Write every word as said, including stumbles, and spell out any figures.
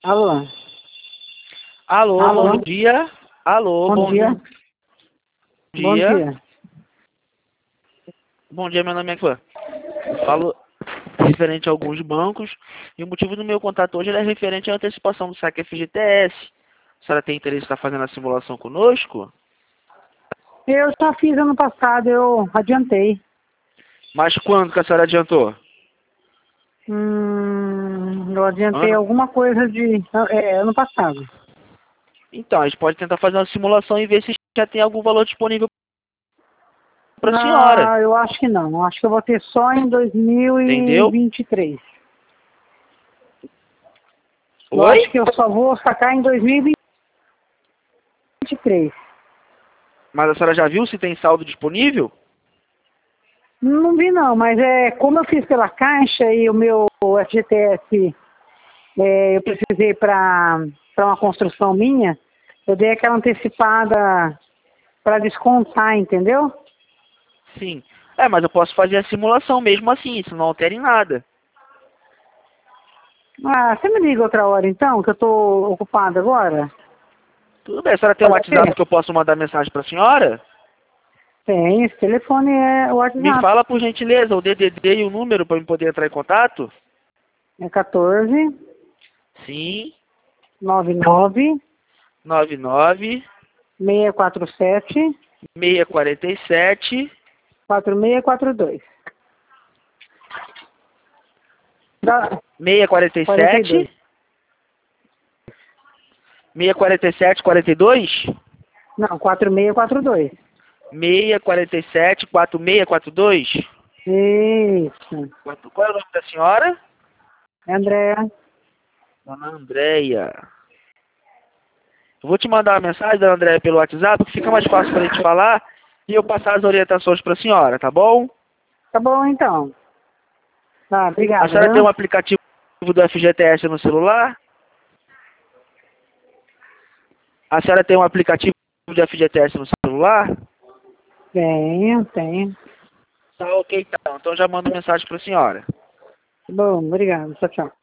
Alô? Alô, Alô? bom dia. Alô, Bom, bom dia. Bom dia. dia. Bom dia, meu nome é Clã. Eu falo referente a alguns bancos e o motivo do meu contato hoje é referente à antecipação do saque F G T S. A senhora tem interesse em estar fazendo a simulação conosco? Eu já fiz ano passado, eu adiantei. Mas quando que a senhora adiantou? Hum, eu adiantei Ano? alguma coisa de... É, ano passado. Então, a gente pode tentar fazer uma simulação e ver se já tem algum valor disponível para a senhora. Ah, eu acho que não. Eu acho que eu vou ter só em dois mil e Entendeu? vinte e três. Eu Oi? acho que eu só vou sacar em dois mil e vinte e três. Mas a senhora já viu se tem saldo disponível? Não vi não, mas é como eu fiz pela Caixa e o meu F G T S é, eu precisei para uma construção minha, eu dei aquela antecipada para descontar, entendeu? Sim. É, mas eu posso fazer a simulação mesmo assim, isso não altera em nada. Ah, você me liga outra hora então, que eu tô ocupada agora? Tudo bem, a senhora tem um Pode WhatsApp ser? que eu posso mandar mensagem para a senhora? Tem, esse telefone é o Me WhatsApp. fala por gentileza o D D D e o número para eu poder entrar em contato? É quatorze, Sim, noventa e nove, nove nove, seiscentos e quarenta e sete, seis quatro sete, quarenta e seis quarenta e dois. Dá seis quatro quarenta e dois. sete, seis quatro sete, quarenta e dois, Não, quarenta e seis quarenta e dois. seis quatro sete, quatro seis quatro dois. Isso. Qual é o nome da senhora? André. Dona Andréia. Eu vou te mandar uma mensagem, Dona Andréia, pelo WhatsApp, que fica mais fácil para a gente falar e eu passar as orientações para a senhora, tá bom? Tá bom então. Tá, A obrigada, senhora tem um viu? aplicativo do F G T S no celular? A senhora tem um aplicativo de F G T S no celular? Tenho, tenho. Tá ok, então. Então já mando mensagem para a senhora. Bom, obrigado. Tchau, tchau.